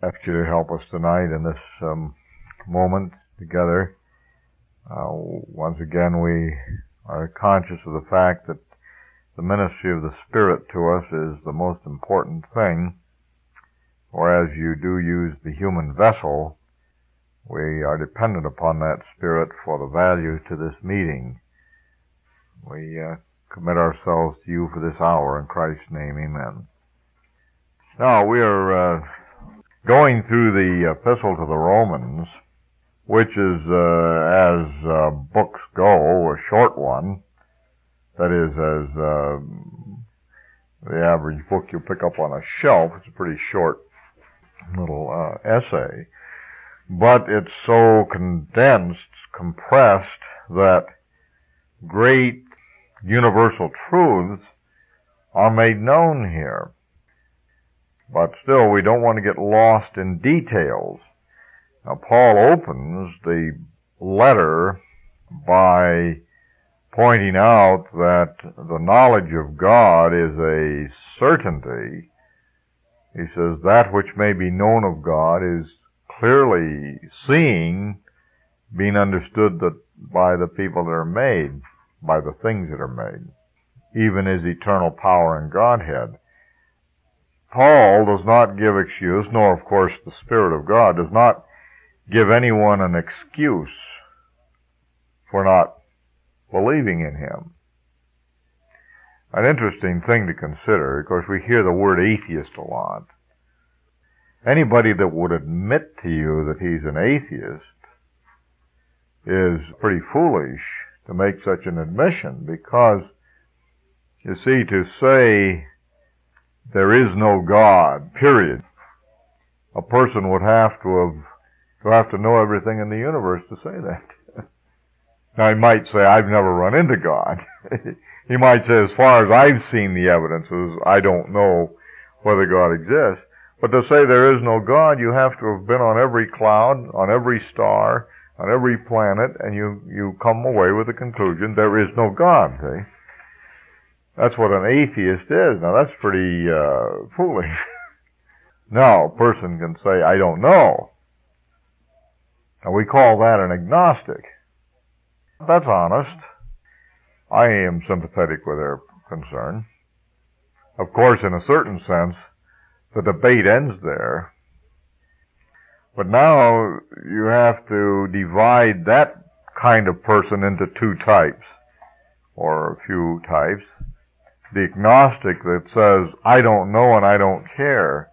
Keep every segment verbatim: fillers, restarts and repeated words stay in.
ask you to help us tonight in this um, moment together. Uh, once again, we are conscious of the fact that the ministry of the Spirit to us is the most important thing. Whereas you do use the human vessel, we are dependent upon that Spirit for the value to this meeting. We uh, commit ourselves to you for this hour. In Christ's name, amen. Now, we are uh, going through the Epistle to the Romans, which is, uh, as uh, books go, a short one. That is, as uh, the average book you pick up on a shelf. It's a pretty short little uh, essay. But it's so condensed, compressed, that great universal truths are made known here. But still, we don't want to get lost in details. Now, Paul opens the letter by pointing out that the knowledge of God is a certainty. He says, that which may be known of God is clearly seen, being understood that by the people that are made, by the things that are made, even his eternal power and Godhead. Paul does not give excuse, nor of course the Spirit of God does not give anyone an excuse for not believing in him. An interesting thing to consider, of course, we hear the word atheist a lot. Anybody that would admit to you that he's an atheist is pretty foolish to make such an admission, because, you see, to say there is no God, period, a person would have to have to have to know everything in the universe to say that. Now, he might say, I've never run into God. He might say, as far as I've seen the evidences, I don't know whether God exists. But to say there is no God, you have to have been on every cloud, on every star, on every planet, and you, you come away with the conclusion there is no God, see? That's what an atheist is. Now, that's pretty uh, foolish. Now, a person can say, I don't know. Now, we call that an agnostic. That's honest. I am sympathetic with their concern. Of course, in a certain sense, the debate ends there. But now you have to divide that kind of person into two types, or a few types. The agnostic that says, I don't know and I don't care.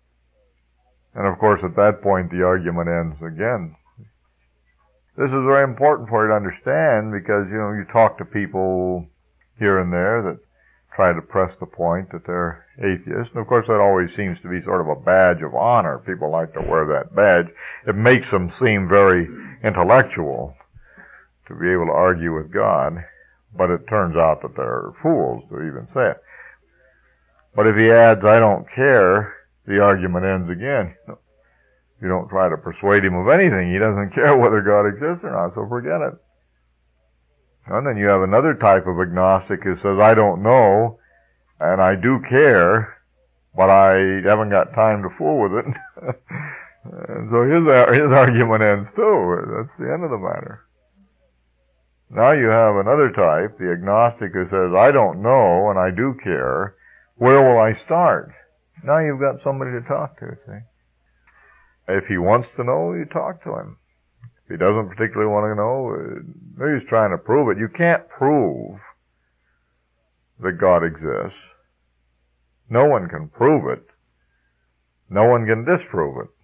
And of course, at that point, the argument ends again. This is very important for you to understand, because, you know, you talk to people here and there that try to press the point that they're atheists. And of course, that always seems to be sort of a badge of honor. People like to wear that badge. It makes them seem very intellectual to be able to argue with God. But it turns out that they're fools to even say it. But if he adds, I don't care, the argument ends again. You don't try to persuade him of anything. He doesn't care whether God exists or not, so forget it. And then you have another type of agnostic who says, I don't know, and I do care, but I haven't got time to fool with it. And so his, his argument ends too. That's the end of the matter. Now you have another type, the agnostic who says, I don't know, and I do care. Where will I start? Now you've got somebody to talk to, see? If he wants to know, you talk to him. If he doesn't particularly want to know, he's trying to prove it. You can't prove that God exists. No one can prove it. No one can disprove it.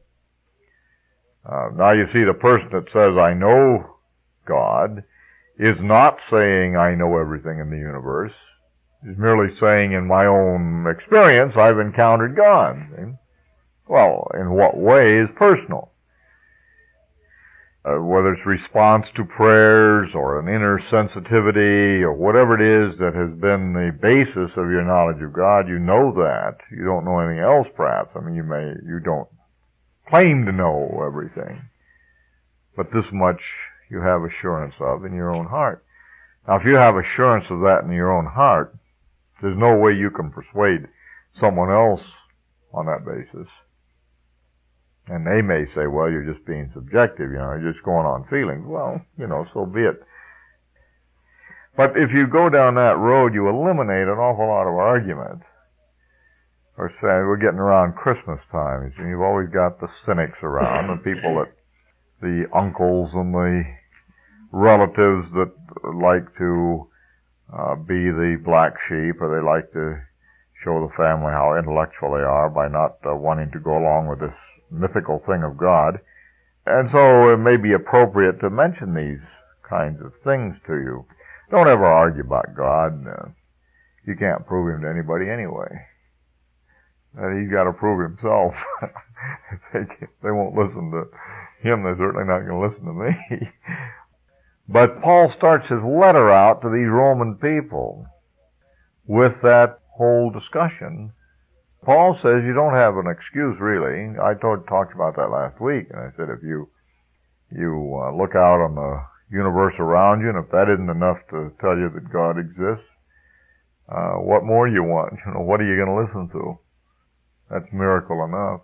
Uh, now you see, the person that says, I know God, is not saying I know everything in the universe. He's merely saying, in my own experience, I've encountered God. See? Well, in what way is personal? Uh, whether it's response to prayers or an inner sensitivity or whatever it is that has been the basis of your knowledge of God, you know that. You don't know anything else, perhaps. I mean, you may, you don't claim to know everything. But this much you have assurance of in your own heart. Now, if you have assurance of that in your own heart, there's no way you can persuade someone else on that basis. And they may say, well, you're just being subjective, you know, you're just going on feelings. Well, you know, so be it. But if you go down that road, you eliminate an awful lot of argument. Or say, we're getting around Christmas time. You've always got the cynics around, the people that, the uncles and the relatives that like to uh, be the black sheep, or they like to show the family how intellectual they are by not uh, wanting to go along with this mythical thing of God. And so it may be appropriate to mention these kinds of things to you. Don't ever argue about God. Uh, you can't prove him to anybody anyway. Uh, he's got to prove himself. if they, if they won't listen to him, they're certainly not going to listen to me. But Paul starts his letter out to these Roman people with that whole discussion. Paul says you don't have an excuse, really. I told, talked about that last week, and I said if you you uh, look out on the universe around you, and if that isn't enough to tell you that God exists, uh, what more do you want? You know, what are you going to listen to? That's miracle enough.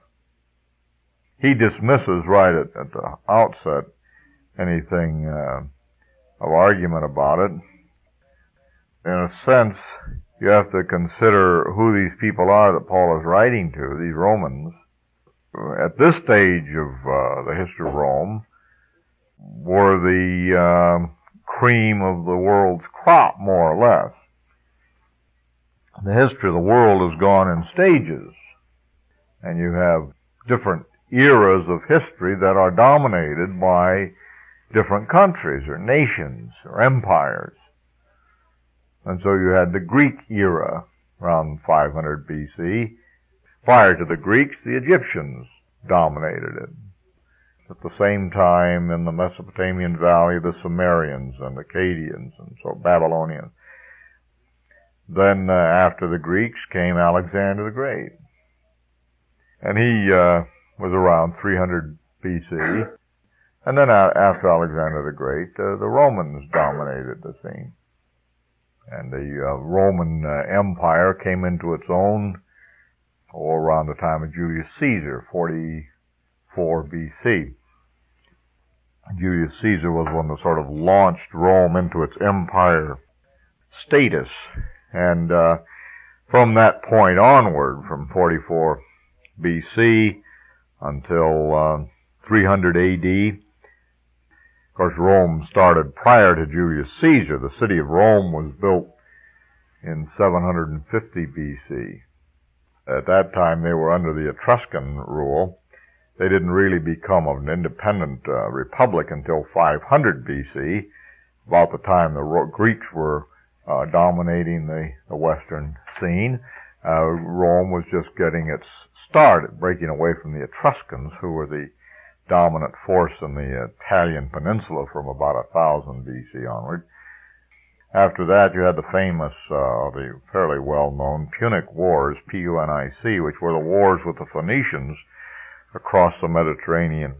He dismisses right at, at the outset anything uh, of argument about it. In a sense, you have to consider who these people are that Paul is writing to, these Romans. At this stage of uh, the history of Rome, were the uh, cream of the world's crop, more or less. The history of the world has gone in stages, and you have different eras of history that are dominated by different countries or nations or empires. And so you had the Greek era around five hundred B C. Prior to the Greeks, the Egyptians dominated it. At the same time, in the Mesopotamian Valley, the Sumerians and Akkadians, and so Babylonians. Then, uh, after the Greeks, came Alexander the Great. And he uh, was around three hundred B C. And then uh, after Alexander the Great, uh, the Romans dominated the scene. And the uh, Roman uh, Empire came into its own oh, around the time of Julius Caesar, forty-four B C. Julius Caesar was one that sort of launched Rome into its empire status. And uh, from that point onward, from forty-four B C until uh, three hundred A D, of course, Rome started prior to Julius Caesar. The city of Rome was built in seven hundred fifty B C. At that time, they were under the Etruscan rule. They didn't really become an independent uh, republic until five hundred B C, about the time the Greeks were uh, dominating the, the Western scene. Uh, Rome was just getting its start at breaking away from the Etruscans, who were the dominant force in the Italian peninsula from about one thousand B C onward. After that, you had the famous, uh, the fairly well-known Punic Wars, P U N I C, which were the wars with the Phoenicians across the Mediterranean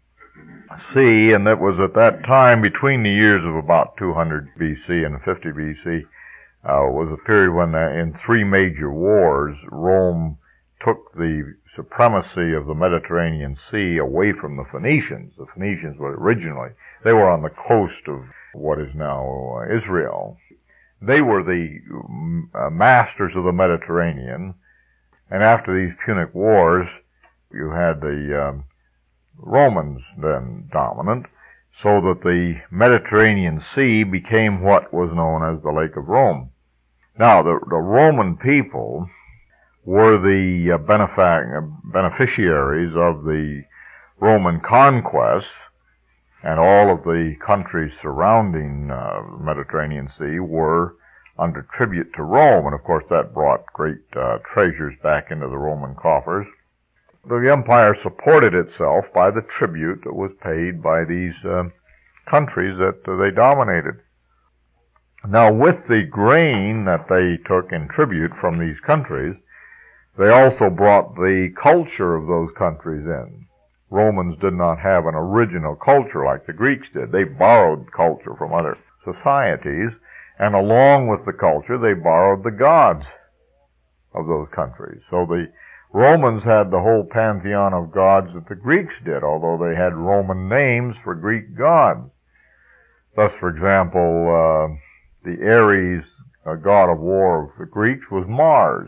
Sea, and it was at that time, between the years of about two hundred B C and fifty B C, uh, was a period when, uh, in three major wars, Rome took the supremacy of the Mediterranean Sea away from the Phoenicians. The Phoenicians were originally, they were on the coast of what is now uh, Israel. They were the uh, masters of the Mediterranean, and after these Punic Wars, you had the um, Romans then dominant, so that the Mediterranean Sea became what was known as the Lake of Rome. Now, the, the Roman people were the uh, benefac- beneficiaries of the Roman conquest, and all of the countries surrounding uh, the Mediterranean Sea were under tribute to Rome, and of course that brought great uh, treasures back into the Roman coffers. The empire supported itself by the tribute that was paid by these uh, countries that uh, they dominated. Now, with the grain that they took in tribute from these countries, they also brought the culture of those countries in. Romans did not have an original culture like the Greeks did. They borrowed culture from other societies, and along with the culture, they borrowed the gods of those countries. So the Romans had the whole pantheon of gods that the Greeks did, although they had Roman names for Greek gods. Thus, for example, uh, the Ares, a god of war of the Greeks, was Mars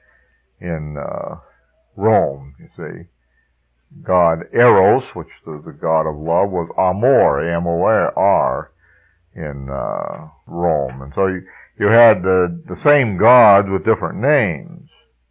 in uh, Rome, you see. God Eros, which is the god of love, was Amor, A M O R, in uh, Rome. And so you, you had the, the same gods with different names.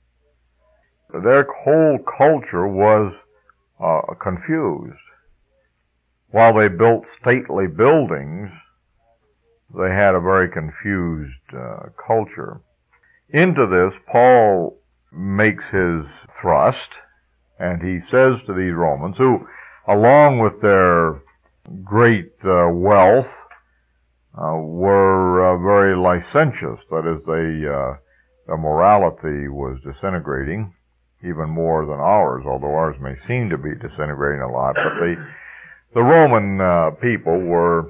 Their whole culture was uh, confused. While they built stately buildings, they had a very confused uh, culture. Into this, Paul makes his thrust, and he says to these Romans, who, along with their great uh, wealth, uh, were uh, very licentious. That is, they, uh, their morality was disintegrating, even more than ours, although ours may seem to be disintegrating a lot. But the, the Roman uh, people were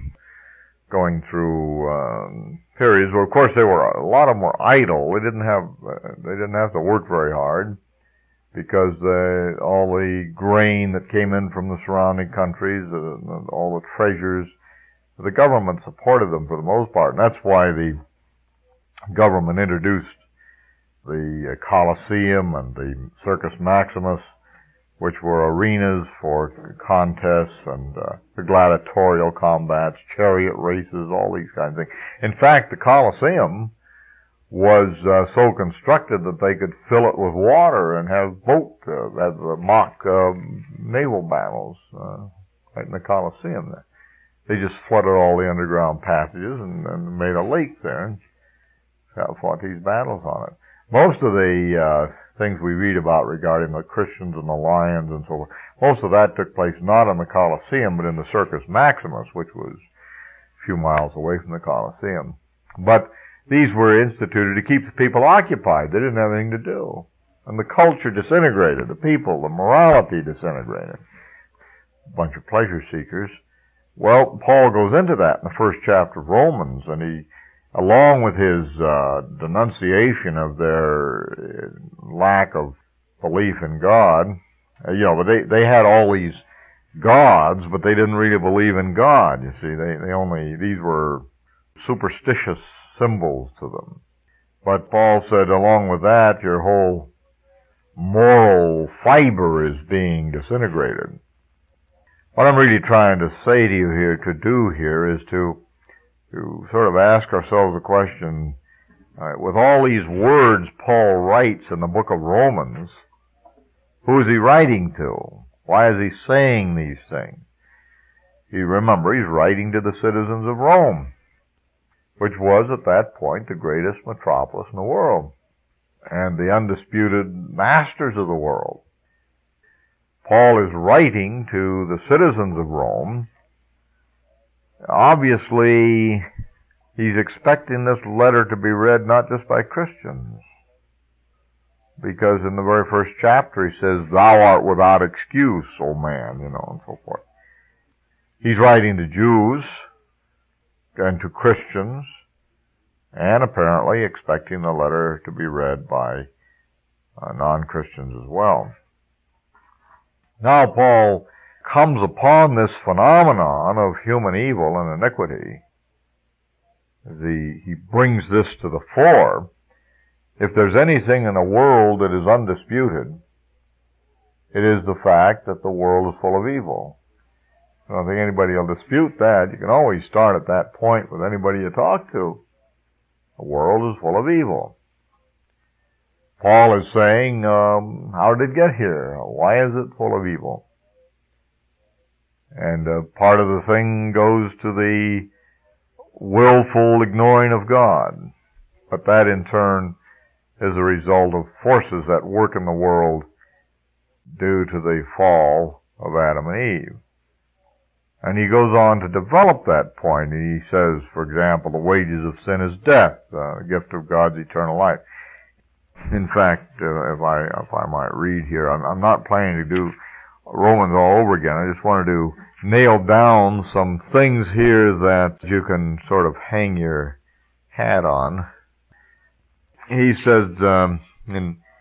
going through um, periods where, of course, they were a lot of them were idle. They didn't have uh, they didn't have to work very hard because the, all the grain that came in from the surrounding countries, uh, all the treasures, the government supported them for the most part, and that's why the government introduced the Colosseum and the Circus Maximus, which were arenas for contests and uh, gladiatorial combats, chariot races, all these kinds of things. In fact, the Colosseum was uh, so constructed that they could fill it with water and have boat, uh, have uh, mock uh, naval battles uh, right in the Colosseum there. They just flooded all the underground passages and, and made a lake there and fought these battles on it. Most of the uh, things we read about regarding the Christians and the lions and so forth, most of that took place not in the Colosseum, but in the Circus Maximus, which was a few miles away from the Colosseum. But these were instituted to keep the people occupied. They didn't have anything to do. And the culture disintegrated. The people, the morality disintegrated. A bunch of pleasure seekers. Well, Paul goes into that in the first chapter of Romans, and he, along with his uh, denunciation of their lack of belief in God, uh, you know, but they they had all these gods, but they didn't really believe in God. You see, they they only these were superstitious symbols to them. But Paul said, along with that, your whole moral fiber is being disintegrated. What I'm really trying to say to you here, to do here, is to to sort of ask ourselves the question, uh, with all these words Paul writes in the book of Romans, who is he writing to? Why is he saying these things? You remember, he's writing to the citizens of Rome, which was at that point the greatest metropolis in the world, and the undisputed masters of the world. Paul is writing to the citizens of Rome. Obviously, he's expecting this letter to be read not just by Christians, because in the very first chapter he says, "Thou art without excuse, O man," you know, and so forth. He's writing to Jews and to Christians, and apparently expecting the letter to be read by uh, non-Christians as well. Now Paul comes upon this phenomenon of human evil and iniquity. The, he brings this to the fore. If there's anything in the world that is undisputed, it is the fact that the world is full of evil. I don't think anybody will dispute that. You can always start at that point with anybody you talk to. The world is full of evil. Paul is saying, um, how did it get here? Why is it full of evil? And uh, part of the thing goes to the willful ignoring of God. But that in turn is a result of forces that work in the world due to the fall of Adam and Eve. And he goes on to develop that point. He says, for example, the wages of sin is death, the gift of God's eternal life. In fact, uh, if I if I might read here, I'm, I'm not planning to do Romans all over again. I just wanted to nail down some things here that you can sort of hang your hat on. He says um, in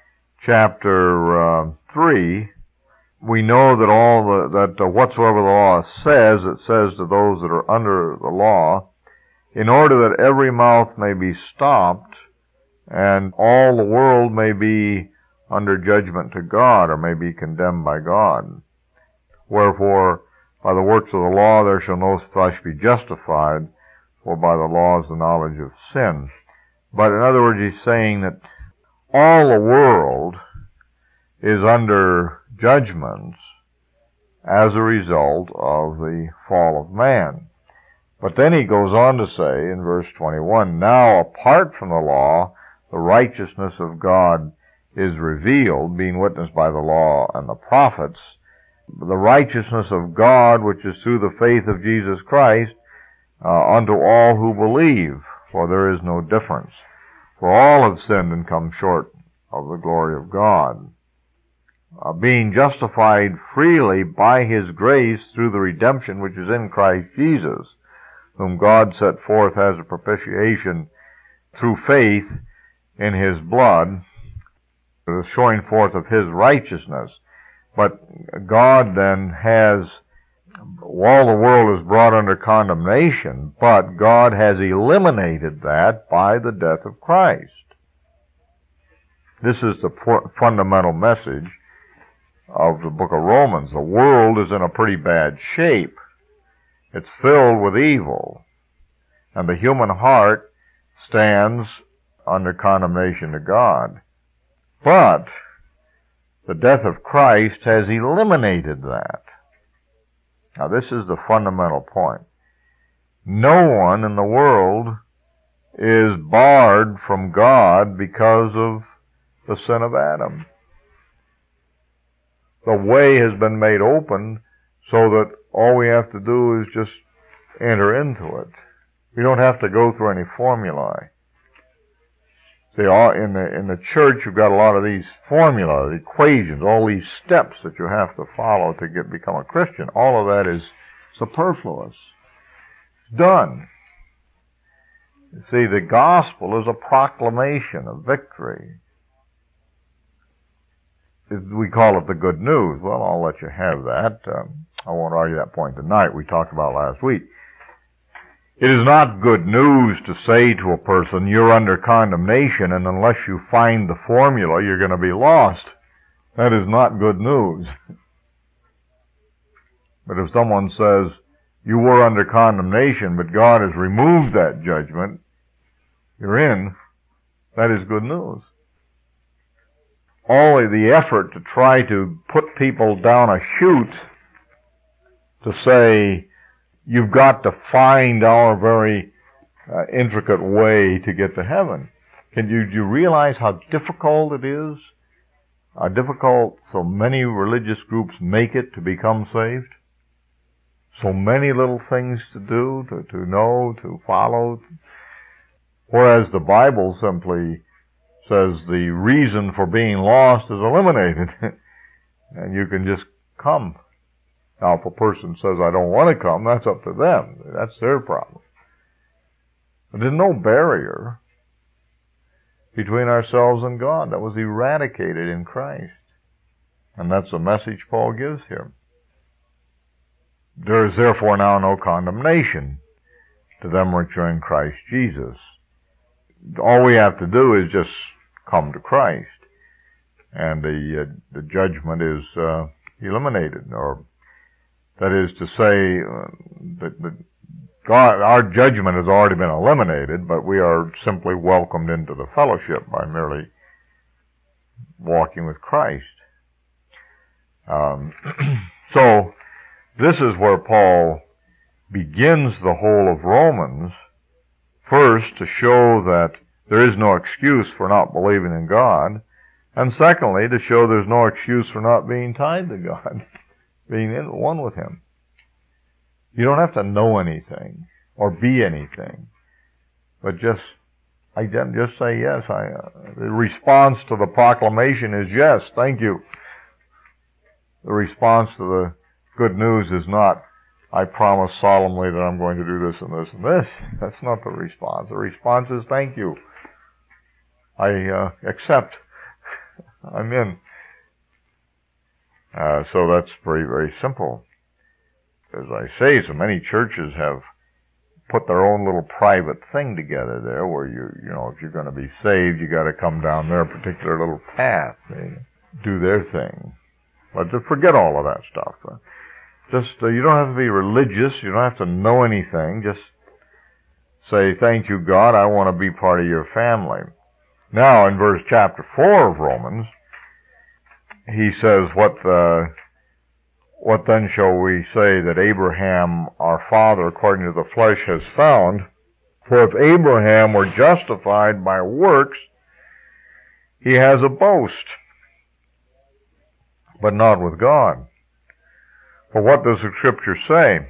chapter uh, three, we know that all the, that uh, whatsoever the law says, it says to those that are under the law, in order that every mouth may be stopped and all the world may be under judgment to God, or may be condemned by God. Wherefore, by the works of the law there shall no flesh be justified, for by the law is the knowledge of sin. But in other words, he's saying that all the world is under judgments as a result of the fall of man. But then he goes on to say in verse twenty-one, now apart from the law, the righteousness of God is revealed, being witnessed by the law and the prophets, the righteousness of God which is through the faith of Jesus Christ uh, unto all who believe, for there is no difference. For all have sinned and come short of the glory of God, uh, being justified freely by His grace through the redemption which is in Christ Jesus, whom God set forth as a propitiation through faith in His blood, the showing forth of His righteousness. But God then has, all the world is brought under condemnation, but God has eliminated that by the death of Christ. This is the fundamental message of the book of Romans. The world is in a pretty bad shape. It's filled with evil, and the human heart stands under condemnation to God. But the death of Christ has eliminated that. Now this is the fundamental point. No one in the world is barred from God because of the sin of Adam. The way has been made open so that all we have to do is just enter into it. We don't have to go through any formulae. See, all, in the, in the church you've got a lot of these formulas, equations, all these steps that you have to follow to get, become a Christian. All of that is superfluous. It's done. You see, the gospel is a proclamation of victory. We call it the good news. Well, I'll let you have that. Um, I won't argue that point tonight. We talked about last week. It is not good news to say to a person, you're under condemnation, and unless you find the formula, you're going to be lost. That is not good news. But if someone says, you were under condemnation, but God has removed that judgment, you're in, that is good news. All of the effort to try to put people down a chute to say, you've got to find our very uh, intricate way to get to heaven. Can you, do you realize how difficult it is? How difficult so many religious groups make it to become saved? So many little things to do, to, to know, to follow. Whereas the Bible simply says the reason for being lost is eliminated. And you can just come. Now, if a person says, I don't want to come, that's up to them. That's their problem. But there's no barrier between ourselves and God. That was eradicated in Christ. And that's the message Paul gives here. There is therefore now no condemnation to them which are in Christ Jesus. All we have to do is just come to Christ, and the uh, the judgment is uh, eliminated, or that is to say, uh, that the God, our judgment has already been eliminated, but we are simply welcomed into the fellowship by merely walking with Christ. Um, so this is where Paul begins the whole of Romans, first to show that there is no excuse for not believing in God, and secondly, to show there's no excuse for not being tied to God, being in one with Him. You don't have to know anything or be anything, but just I just say yes. I, uh, the response to the proclamation is yes, thank you. The response to the good news is not, I promise solemnly that I'm going to do this and this and this. That's not the response. The response is thank you. I uh, accept. I'm in. Uh, so that's very, very simple. As I say, so many churches have put their own little private thing together there where you, you know, if you're going to be saved, you got to come down their particular little path. They do their thing. But to forget all of that stuff. Just, uh, you don't have to be religious. You don't have to know anything. Just say, thank you, God, I want to be part of your family. Now, in verse chapter four of Romans, he says, what the, what then shall we say that Abraham, our father, according to the flesh, has found? For if Abraham were justified by works, he has a boast, but not with God. For what does the Scripture say?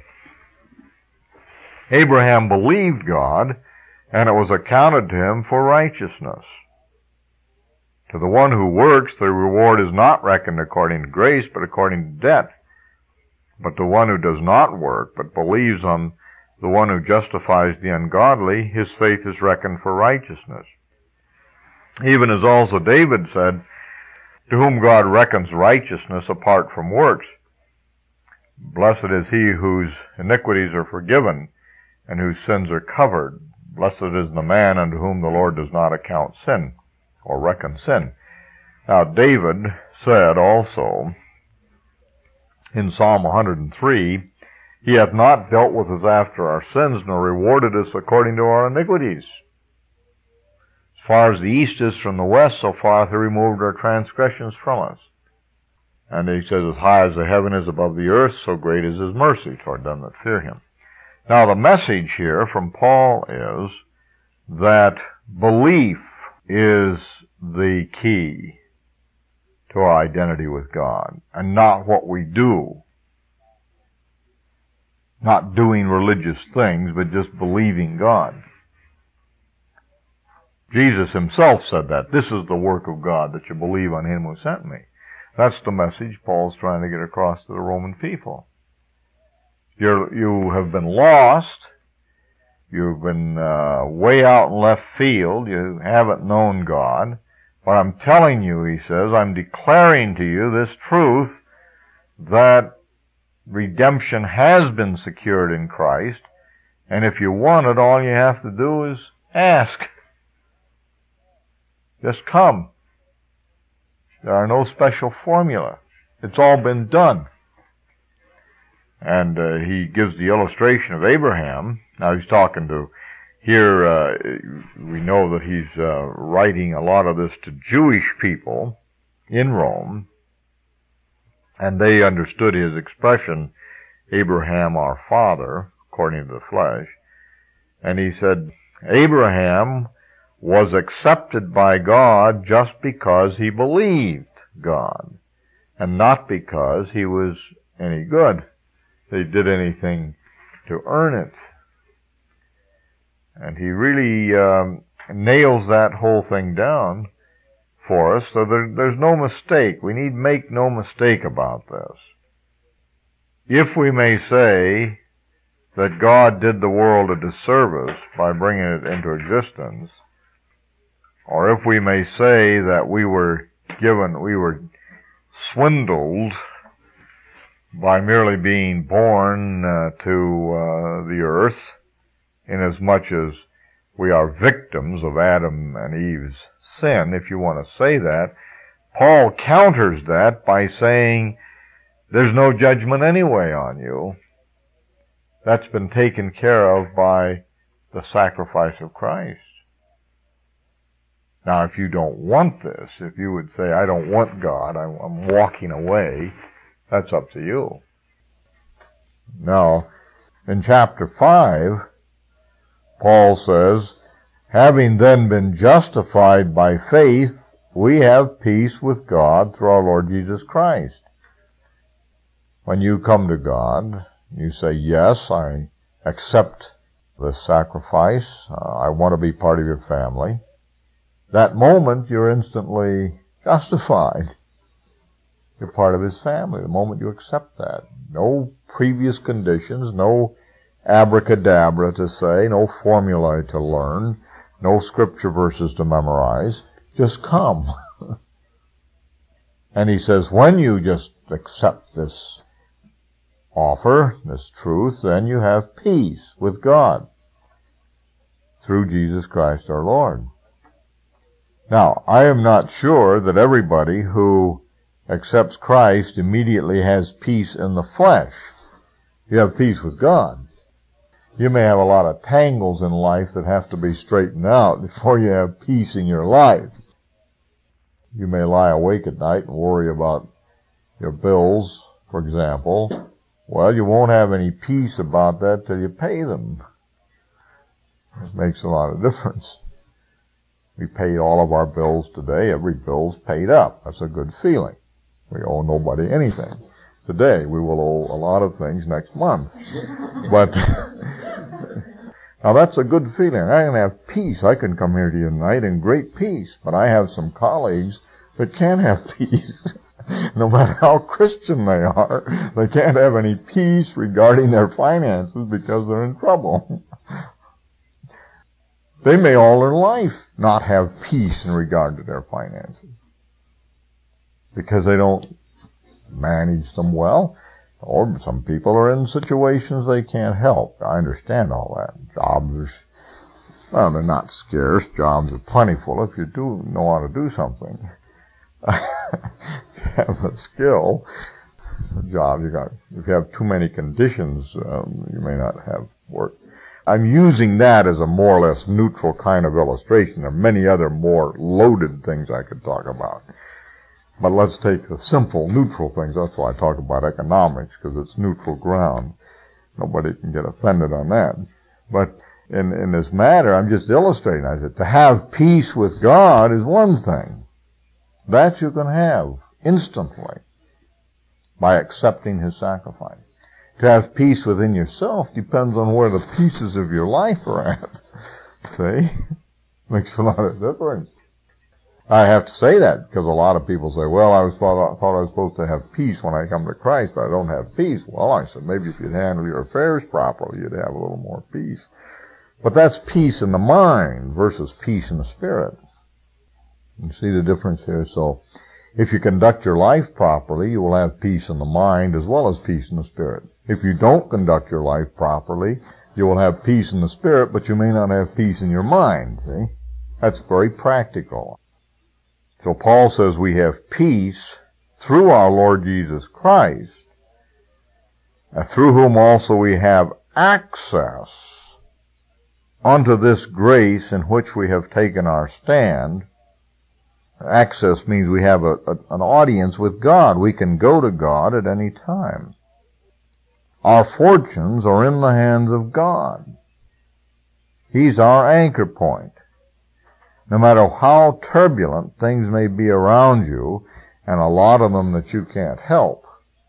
Abraham believed God, and it was accounted to him for righteousness. To the one who works, the reward is not reckoned according to grace, but according to debt. But to one who does not work, but believes on the one who justifies the ungodly, his faith is reckoned for righteousness. Even as also David said, to whom God reckons righteousness apart from works. Blessed is he whose iniquities are forgiven, and whose sins are covered. Blessed is the man unto whom the Lord does not account sin, or reckon sin. Now David said also in Psalm one hundred three, he hath not dealt with us after our sins, nor rewarded us according to our iniquities. As far as the east is from the west, so far hath he removed our transgressions from us. And he says, as high as the heaven is above the earth, so great is his mercy toward them that fear him. Now the message here from Paul is that belief is the key to our identity with God, and not what we do. Not doing religious things, but just believing God. Jesus himself said that. This is the work of God, that you believe on him who sent me. That's the message Paul's trying to get across to the Roman people. You're, you have been lost. You've been uh, way out in left field. You haven't known God. But I'm telling you, he says, I'm declaring to you this truth that redemption has been secured in Christ. And if you want it, all you have to do is ask. Just come. There are no special formula. It's all been done. And uh, he gives the illustration of Abraham. Now he's talking to, here uh, we know that he's uh, writing a lot of this to Jewish people in Rome. And they understood his expression, Abraham our father, according to the flesh. And he said, Abraham was accepted by God just because he believed God, and not because he was any good. They did anything to earn it. And he really um, nails that whole thing down for us, so there, there's no mistake. We need make no mistake about this. If we may say that God did the world a disservice by bringing it into existence, or if we may say that we were given, we were swindled by merely being born uh, to uh, the earth, inasmuch as we are victims of Adam and Eve's sin, if you want to say that, Paul counters that by saying, there's no judgment anyway on you. That's been taken care of by the sacrifice of Christ. Now, if you don't want this, if you would say, I don't want God, I'm, I'm walking away, that's up to you. Now, in chapter five, Paul says, having then been justified by faith, we have peace with God through our Lord Jesus Christ. When you come to God, you say, yes, I accept this sacrifice, uh, I want to be part of your family. That moment, you're instantly justified. You're part of his family the moment you accept that. No previous conditions, no abracadabra to say, no formula to learn, no scripture verses to memorize. Just come. And he says, when you just accept this offer, this truth, then you have peace with God through Jesus Christ our Lord. Now, I am not sure that everybody who accepts Christ immediately has peace in the flesh. You have peace with God. You may have a lot of tangles in life that have to be straightened out before you have peace in your life. You may lie awake at night and worry about your bills, for example. Well, you won't have any peace about that till you pay them. It makes a lot of difference. We paid all of our bills today. Every bill's paid up. That's a good feeling. We owe nobody anything today. We will owe a lot of things next month. But now that's a good feeling. I can have peace. I can come here to you tonight in great peace. But I have some colleagues that can't have peace. No matter how Christian they are, they can't have any peace regarding their finances because they're in trouble. They may all their life not have peace in regard to their finances because they don't manage them well, or some people are in situations they can't help. I understand all that. Jobs are, well, they're not scarce. Jobs are plentiful if you do know how to do something. If you have a skill, a job, you got, if you have too many conditions, um, you may not have work. I'm using that as a more or less neutral kind of illustration. There are many other more loaded things I could talk about. But let's take the simple, neutral things. That's why I talk about economics, because it's neutral ground. Nobody can get offended on that. But in, in this matter, I'm just illustrating. I said, to have peace with God is one thing. That you can have instantly by accepting His sacrifice. To have peace within yourself depends on where the pieces of your life are at. See? Makes a lot of difference. I have to say that because a lot of people say, well, I was thought, thought I was supposed to have peace when I come to Christ, but I don't have peace. Well, I said, maybe if you'd handle your affairs properly, you'd have a little more peace. But that's peace in the mind versus peace in the spirit. You see the difference here? So, if you conduct your life properly, you will have peace in the mind as well as peace in the spirit. If you don't conduct your life properly, you will have peace in the spirit, but you may not have peace in your mind. See? That's very practical. So Paul says we have peace through our Lord Jesus Christ, through whom also we have access unto this grace in which we have taken our stand. Access means we have a, a, an audience with God. We can go to God at any time. Our fortunes are in the hands of God. He's our anchor point. No matter how turbulent things may be around you, and a lot of them that you can't help,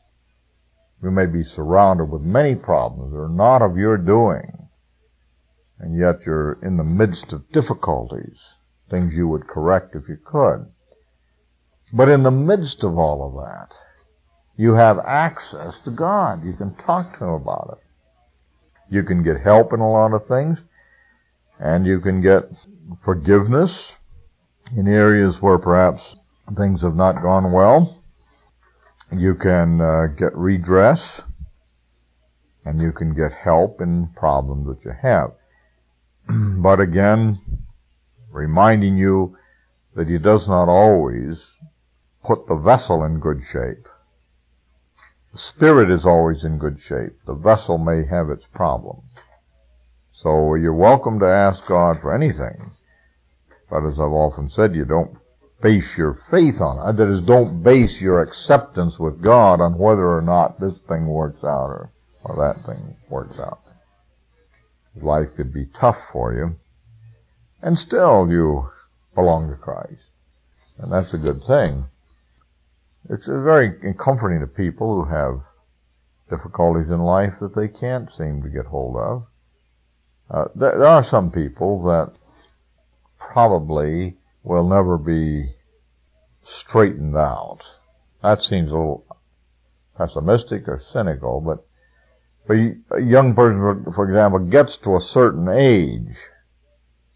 you may be surrounded with many problems that are not of your doing, and yet you're in the midst of difficulties. Things you would correct if you could. But in the midst of all of that, you have access to God. You can talk to Him about it. You can get help in a lot of things, and you can get forgiveness in areas where perhaps things have not gone well. You can uh, get redress, and you can get help in problems that you have. But again, reminding you that He does not always put the vessel in good shape. The spirit is always in good shape. The vessel may have its problems. So you're welcome to ask God for anything. But as I've often said, you don't base your faith on it. That is, don't base your acceptance with God on whether or not this thing works out or, or that thing works out. Life could be tough for you, and still you belong to Christ. And that's a good thing. It's very comforting to people who have difficulties in life that they can't seem to get hold of. Uh, there, there are some people that probably will never be straightened out. That seems a little pessimistic or cynical, but, but a young person, for example, gets to a certain age.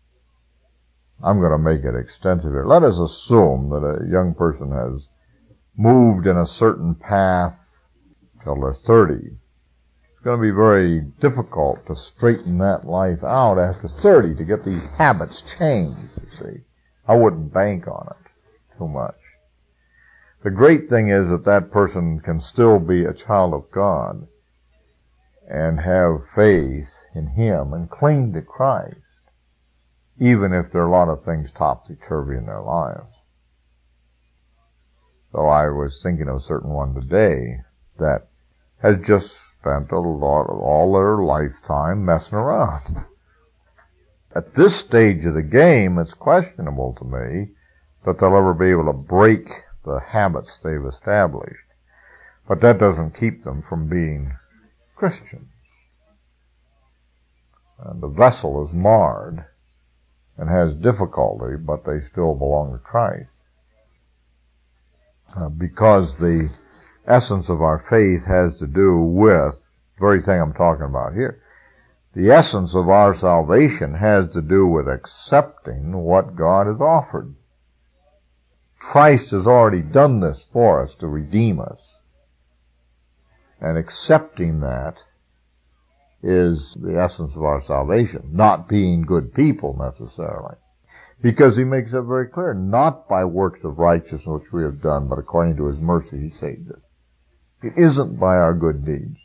I'm going to make it extensive here. Let us assume that a young person has moved in a certain path till they're thirty. It's going to be very difficult to straighten that life out after thirty, to get these habits changed, you see. I wouldn't bank on it too much. The great thing is that that person can still be a child of God and have faith in Him and cling to Christ, even if there are a lot of things topsy-turvy in their lives. So I was thinking of a certain one today that has just spent a lot of all their lifetime messing around. At this stage of the game, it's questionable to me that they'll ever be able to break the habits they've established. But that doesn't keep them from being Christians. And the vessel is marred and has difficulty, but they still belong to Christ. Uh, because the essence of our faith has to do with the very thing I'm talking about here. The essence of our salvation has to do with accepting what God has offered. Christ has already done this for us to redeem us. And accepting that is the essence of our salvation, not being good people necessarily. Because He makes it very clear, not by works of righteousness which we have done, but according to His mercy He saved us. It isn't by our good deeds.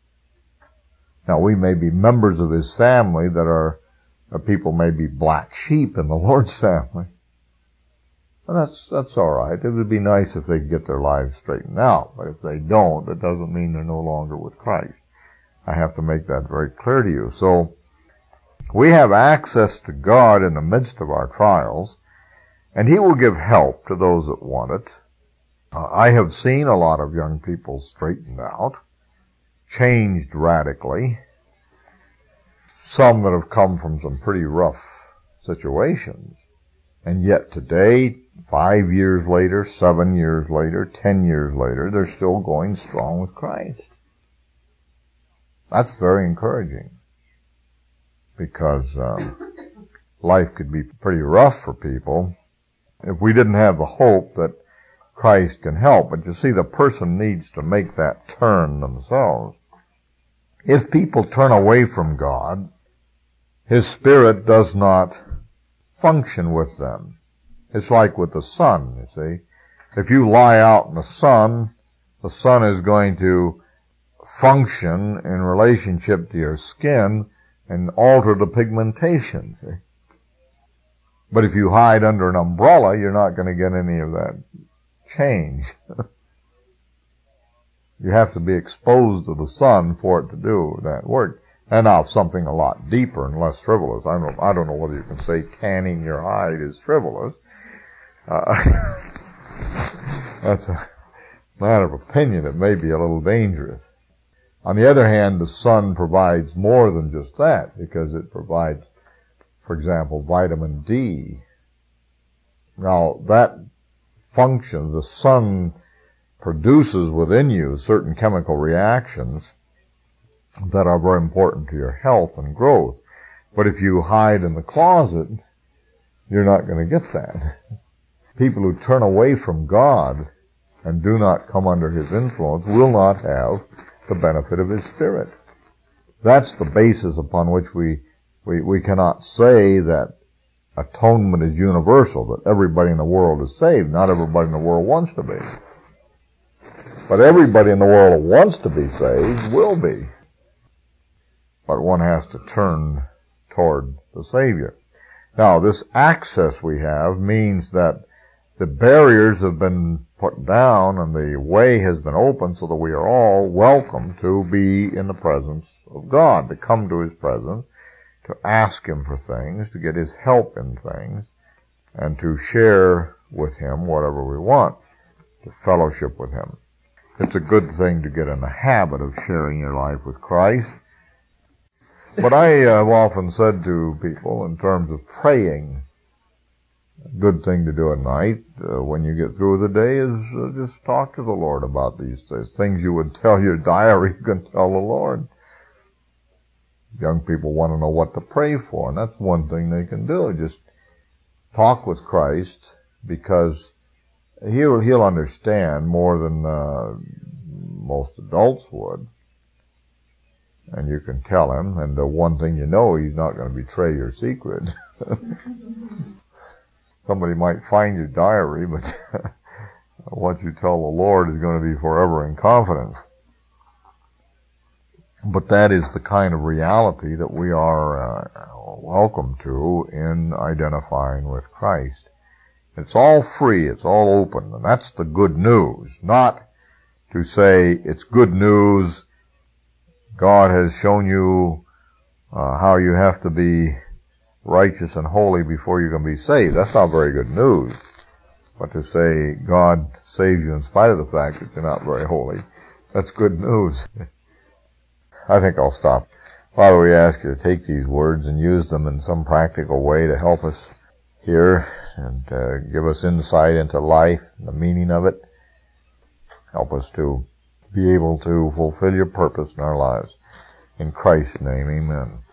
Now, we may be members of His family that are, uh, people may be black sheep in the Lord's family. Well, that's, that's alright. It would be nice if they could get their lives straightened out. But if they don't, it doesn't mean they're no longer with Christ. I have to make that very clear to you. So, we have access to God in the midst of our trials, and He will give help to those that want it. Uh, I have seen a lot of young people straightened out, changed radically, some that have come from some pretty rough situations, and yet today, five years later, seven years later, ten years later, they're still going strong with Christ. That's very encouraging, because um, life could be pretty rough for people if we didn't have the hope that Christ can help. But you see, the person needs to make that turn themselves. If people turn away from God, His Spirit does not function with them. It's like with the sun, you see. If you lie out in the sun, the sun is going to function in relationship to your skin and alter the pigmentation. See? But if you hide under an umbrella, you're not going to get any of that change. You have to be exposed to the sun for it to do that work. And now something a lot deeper and less frivolous. I don't, I don't know whether you can say tanning your hide is frivolous. Uh, that's a matter of opinion. It may be a little dangerous. On the other hand, the sun provides more than just that, because it provides, for example, vitamin D. Now, that function, the sun produces within you certain chemical reactions that are very important to your health and growth. But if you hide in the closet, you're not going to get that. People who turn away from God and do not come under His influence will not have the benefit of His Spirit. That's the basis upon which we, we, we cannot say that atonement is universal, that everybody in the world is saved. Not everybody in the world wants to be. But everybody in the world who wants to be saved will be. But one has to turn toward the Savior. Now, this access we have means that the barriers have been put down and the way has been opened so that we are all welcome to be in the presence of God, to come to His presence, to ask Him for things, to get His help in things, and to share with Him whatever we want, to fellowship with Him. It's a good thing to get in the habit of sharing your life with Christ. But I have often said to people in terms of praying, a good thing to do at night uh, when you get through the day is uh, just talk to the Lord about these things. Things you would tell your diary, you can tell the Lord. Young people want to know what to pray for, and that's one thing they can do. Just talk with Christ, because he'll, he'll understand more than uh, most adults would. And you can tell him, and the one thing you know, he's not going to betray your secret. Somebody might find your diary, but what you tell the Lord is going to be forever in confidence. But that is the kind of reality that we are uh, welcome to in identifying with Christ. It's all free, it's all open, and that's the good news. Not to say it's good news, God has shown you uh, how you have to be righteous and holy before you can be saved. That's not very good news. But to say God saves you in spite of the fact that you're not very holy, that's good news. I think I'll stop. Father, we ask you to take these words and use them in some practical way to help us here and uh, give us insight into life and the meaning of it. Help us to be able to fulfill your purpose in our lives. In Christ's name, amen.